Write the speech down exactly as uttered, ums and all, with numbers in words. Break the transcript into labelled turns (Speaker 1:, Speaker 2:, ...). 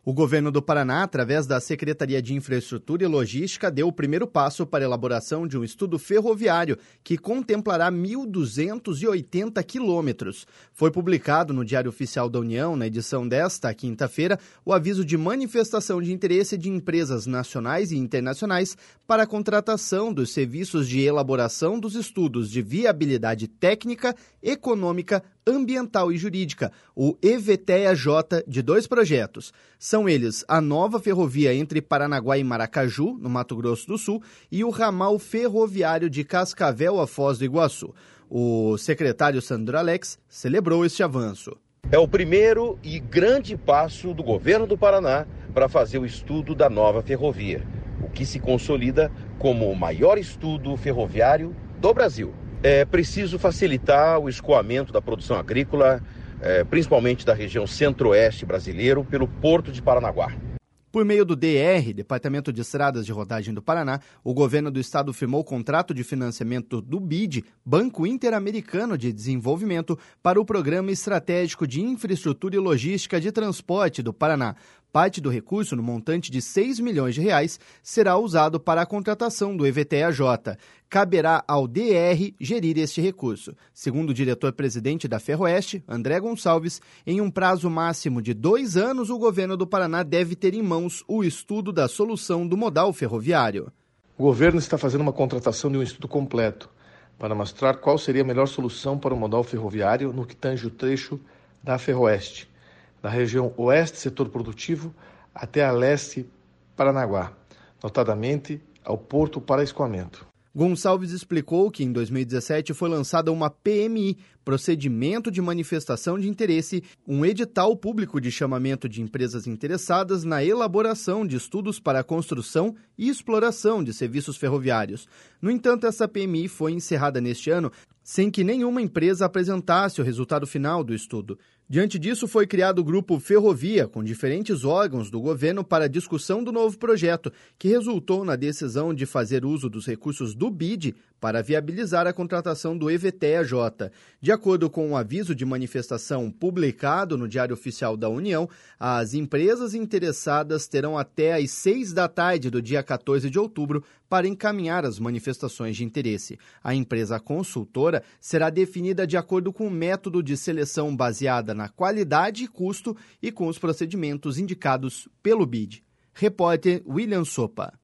Speaker 1: O governo do Paraná, através da Secretaria de Infraestrutura e Logística, deu o primeiro passo para a elaboração de um estudo ferroviário que contemplará mil duzentos e oitenta quilômetros. Foi publicado no Diário Oficial da União, na edição desta quinta-feira, o aviso de manifestação de interesse de empresas nacionais e internacionais para a contratação dos serviços de elaboração dos estudos de viabilidade técnica, econômica, ambiental e jurídica, o E V T E A J, de dois projetos. São eles a nova ferrovia entre Paranaguá e Maracaju, no Mato Grosso do Sul, e o ramal ferroviário de Cascavel a Foz do Iguaçu. O secretário Sandro Alex celebrou este avanço.
Speaker 2: É o primeiro e grande passo do governo do Paraná para fazer o estudo da nova ferrovia, o que se consolida como o maior estudo ferroviário do Brasil. É preciso facilitar o escoamento da produção agrícola, é, principalmente da região centro-oeste brasileiro, pelo Porto de Paranaguá.
Speaker 1: Por meio do D R, Departamento de Estradas de Rodagem do Paraná, o governo do estado firmou o contrato de financiamento do B I D, Banco Interamericano de Desenvolvimento, para o Programa Estratégico de Infraestrutura e Logística de Transporte do Paraná. Parte do recurso, no montante de seis milhões de reais, será usado para a contratação do E V T E A J. Caberá ao D R gerir este recurso. Segundo o diretor-presidente da Ferroeste, André Gonçalves, em um prazo máximo de dois anos, o governo do Paraná deve ter em mãos o estudo da solução do modal ferroviário.
Speaker 3: O governo está fazendo uma contratação de um estudo completo para mostrar qual seria a melhor solução para o modal ferroviário no que tange o trecho da Ferroeste, da região oeste, setor produtivo, até a leste, Paranaguá, notadamente ao Porto para escoamento.
Speaker 1: Gonçalves explicou que em dois mil e dezessete foi lançada uma P M I, Procedimento de Manifestação de Interesse, um edital público de chamamento de empresas interessadas na elaboração de estudos para a construção e exploração de serviços ferroviários. No entanto, essa P M I foi encerrada neste ano sem que nenhuma empresa apresentasse o resultado final do estudo. Diante disso, foi criado o Grupo Ferrovia, com diferentes órgãos do governo para a discussão do novo projeto, que resultou na decisão de fazer uso dos recursos do B I D para viabilizar a contratação do E V T E A J. De acordo com um aviso de manifestação publicado no Diário Oficial da União, as empresas interessadas terão até às seis da tarde do dia quatorze de outubro para encaminhar as manifestações de interesse. A empresa consultora será definida de acordo com o método de seleção baseada na qualidade e custo e com os procedimentos indicados pelo B I D. Repórter William Sopa.